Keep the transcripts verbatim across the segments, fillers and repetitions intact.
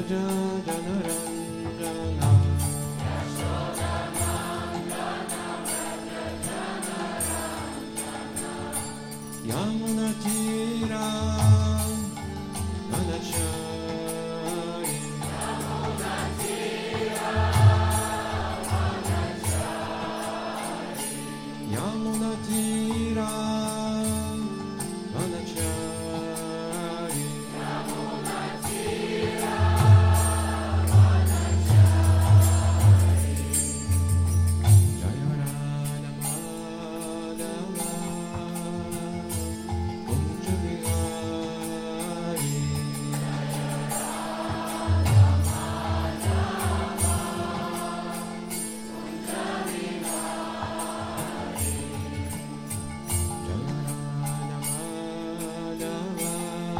Raja Janaranjana Yamuna Tira Vanachari Yamuna Tira Vanachari Yamuna Tira Vanachari Yamuna Tira Vanachari Jaya Radha Madhava Kunja Vihari Jaya Radha Madhava Kunja Vihari Jaya Radha Madhava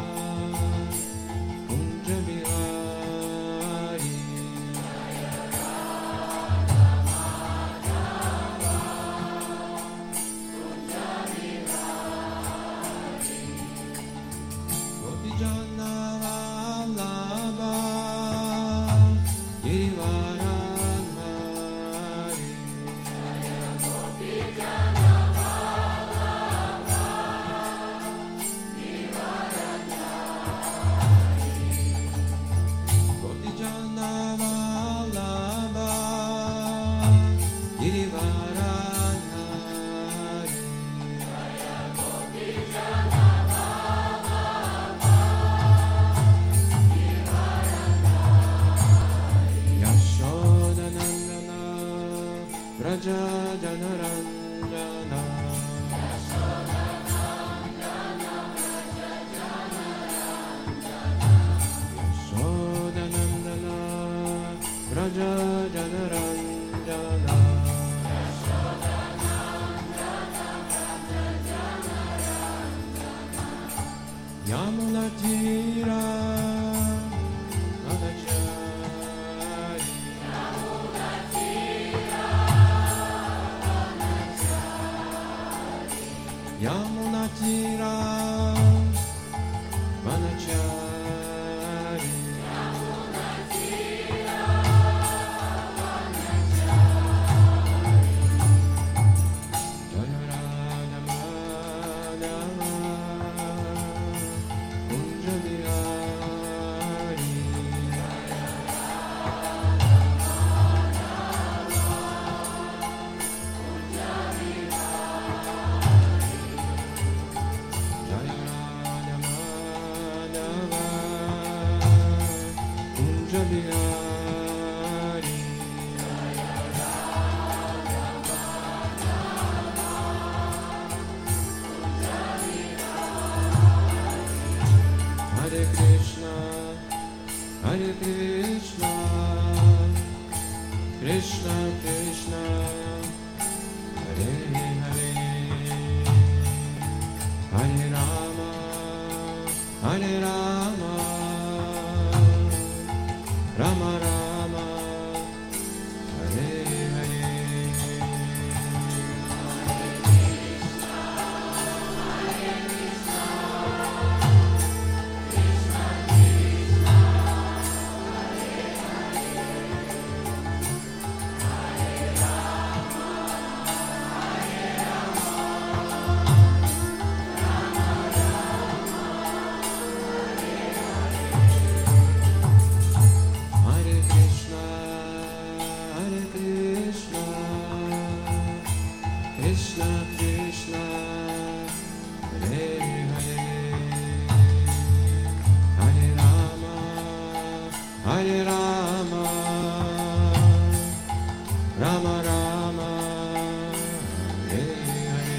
Kunja Vihari Jaya Radha Madhava Kunja Vihari Gopijana Vallabha Girivaradhari Jaya Gopijana Vallabha Girivaradhari Gopijana Vallabha Girivaradhari Jaya Gopijana Yashodanandana Vraja Janaranjana Yashodanandana Vraja Janaranjana Yamuna Tira Vanachari Yamuna Tira Vanachari Jaya Radha Madhava Kunja Vihari Jaya Radha Madhava Kunja Vihari Hare Krishna Hare Krishna Krishna Krishna Hare Hare Hare Rama Hare Rama Rama Rama Hare Hare Hare Krishna Hare Krishna Krishna Krishna Hare Hare Hare Rama Hare Rama Rama Rama Hare Hare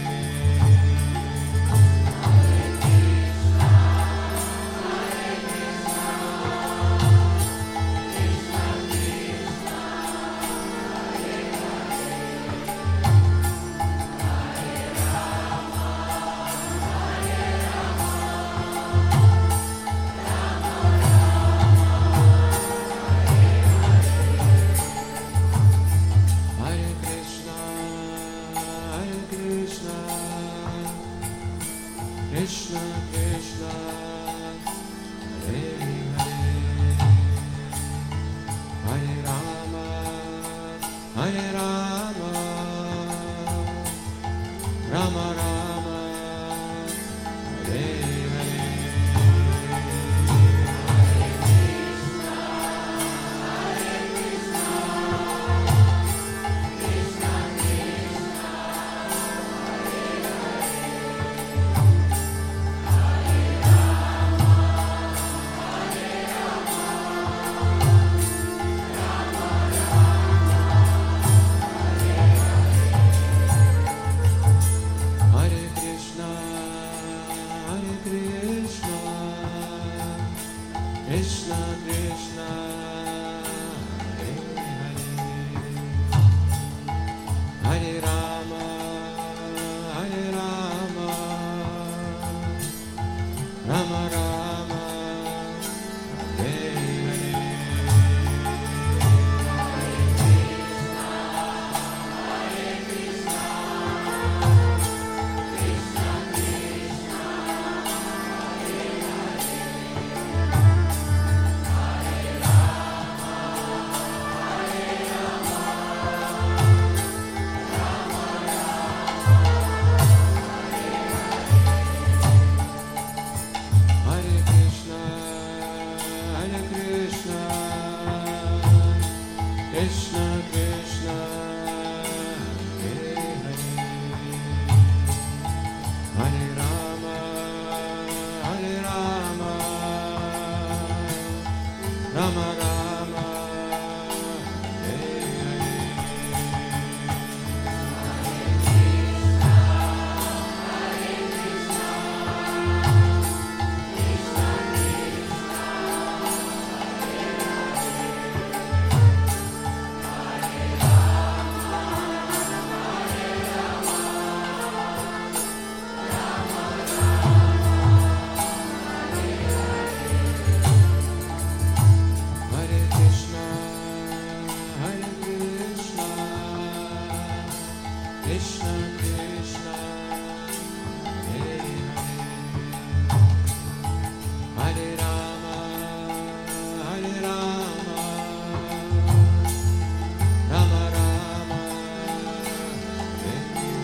Krishna Krishna Hare Hare Krishna Krishna Hare Hare Hare Rama Hare Rama Rama Rama Hare Hare Hare Krishna, Hare Krishna, Krishna Krishna, Hare Hare, Hare Rama, Hare Rama, Rama Rama, Hare Hare. Hare Krishna, Hare Krishna, Krishna Krishna, Hare Hare, Hare Rama, Hare Rama, Rama Rama, Hare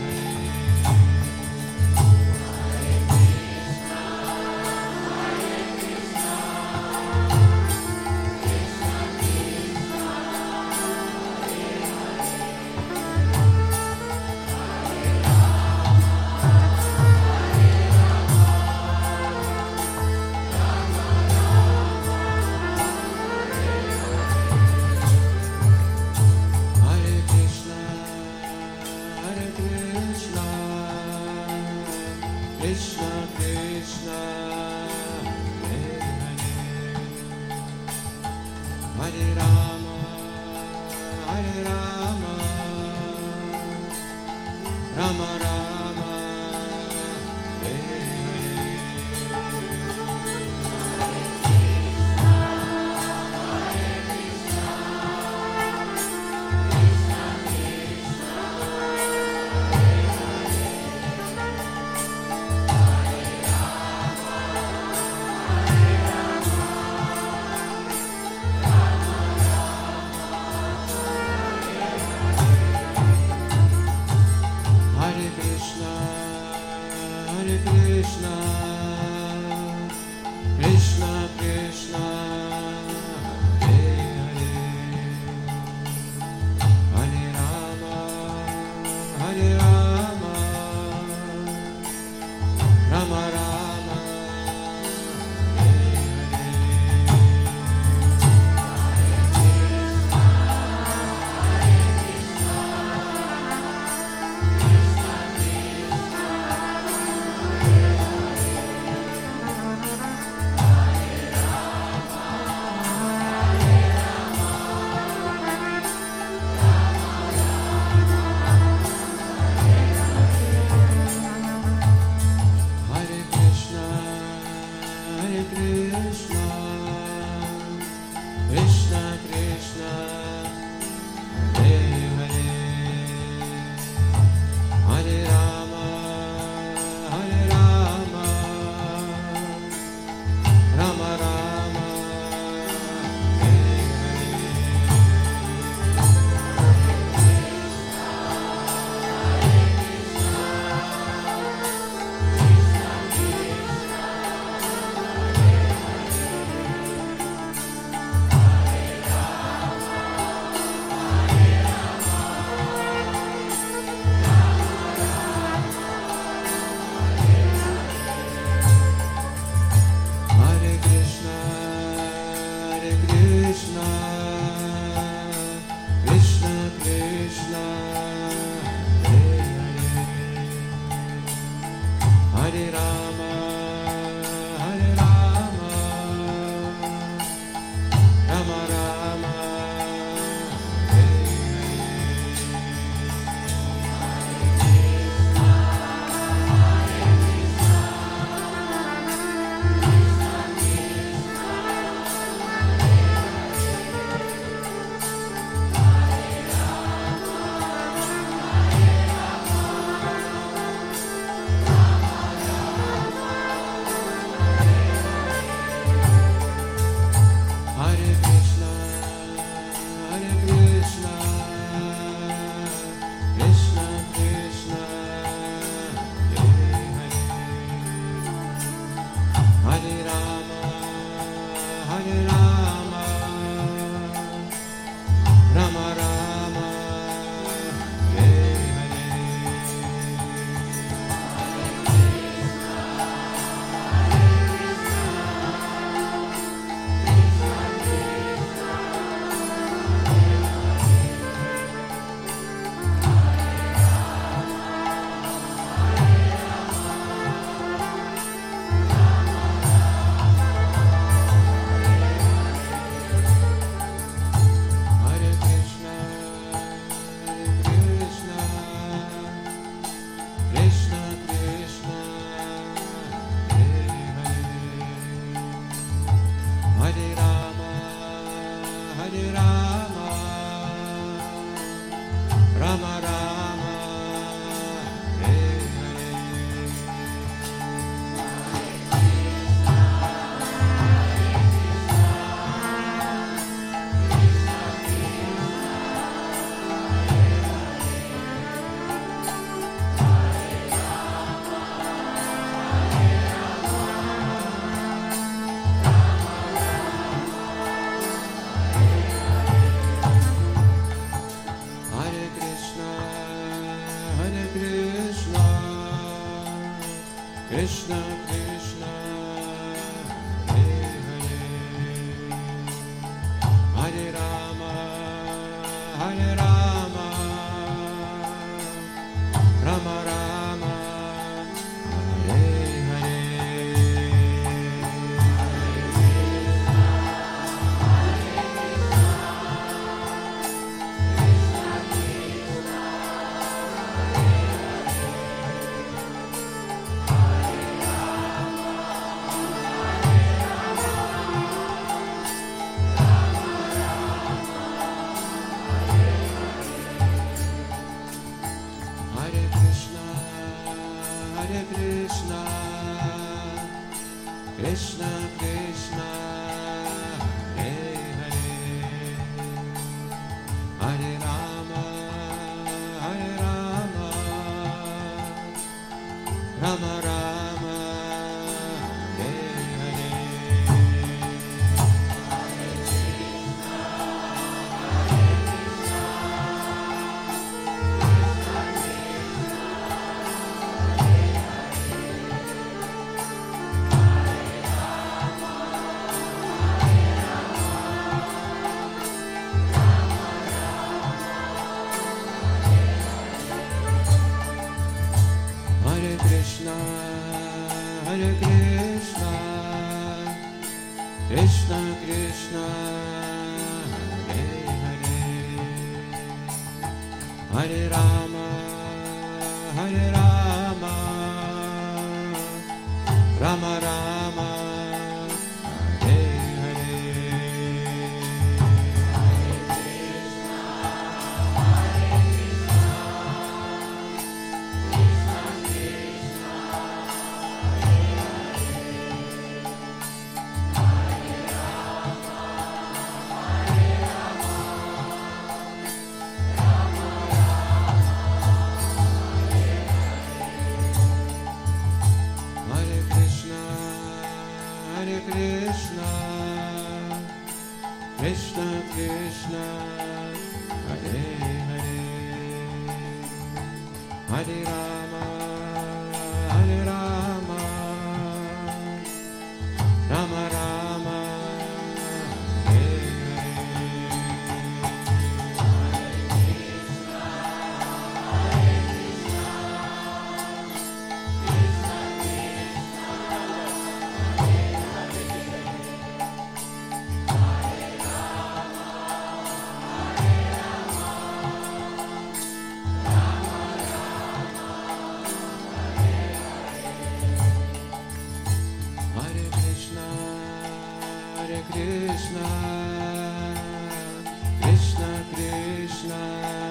Hare Krishna, Hare Krishna, Krishna Krishna, Hare Hare, Hare Rama, Hare Rama, Rama Rama, Hare Hare Krishna, Hare Krishna, Krishna Krishna, Hare Hare, Hare Rama, Hare Rama, Rama Rama, Hare Hare. Hare Krishna, Hare Krishna, Krishna Krishna, Hare Hare, Hare Rama, Hare Rama, Rama Rama, Hare Hare Krishna, Hare Krishna, Krishna Krishna, Hare Hare, Hare Rama, Hare Rama, Krishna Krishna, Hare Hare, Hare Rama, Hare Rama, Rama Rama, Hare Hare. Hare Krishna, Hare Krishna, Krishna Krishna, Hare Hare, Hare Rama, Hare Rama, Rama Rama, Hare Hare. Hare Krishna, Hare Krishna, Krishna Krishna, Hare Hare, Hare Rama, Hare Rama, Rama Rama, Hare Hare. Hare Krishna, Hare Krishna, Krishna Krishna, Hare Hare, Hare Rama, Hare Rama, Rama Rama, Hare Hare Krishna, Hare Krishna, Krishna Krishna,